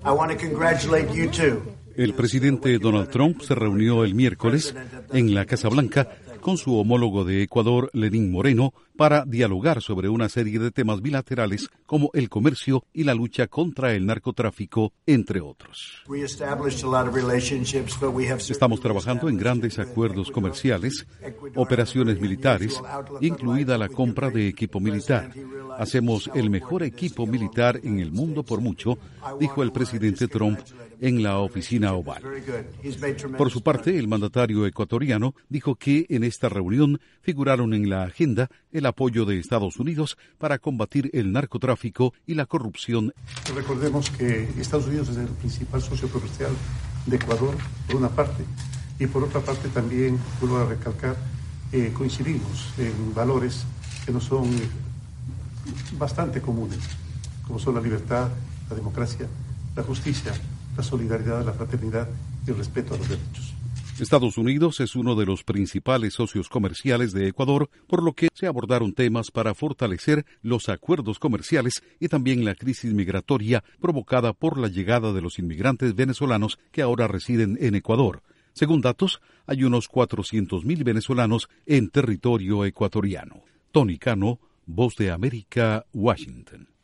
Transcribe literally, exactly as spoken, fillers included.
I want to congratulate you too. El presidente Donald Trump se reunió el miércoles en la Casa Blanca con su homólogo de Ecuador, Lenín Moreno, para dialogar sobre una serie de temas bilaterales como el comercio y la lucha contra el narcotráfico, entre otros. Estamos trabajando en grandes acuerdos comerciales, operaciones militares, incluida la compra de equipo militar. Hacemos el mejor equipo militar en el mundo por mucho, dijo el presidente Trump en la oficina oval. Por su parte, el mandatario ecuatoriano dijo que en esta reunión figuraron en la agenda el apoyo de Estados Unidos para combatir el narcotráfico y la corrupción. Recordemos que Estados Unidos es el principal socio comercial de Ecuador, por una parte, y por otra parte también, vuelvo a recalcar, eh, coincidimos en valores que no son bastante comunes, como son la libertad, la democracia, la justicia, la solidaridad, la fraternidad y el respeto a los derechos. Estados Unidos es uno de los principales socios comerciales de Ecuador, por lo que se abordaron temas para fortalecer los acuerdos comerciales y también la crisis migratoria provocada por la llegada de los inmigrantes venezolanos que ahora residen en Ecuador. Según datos, hay unos cuatrocientos mil venezolanos en territorio ecuatoriano. Tony Cano, Voz de América, Washington.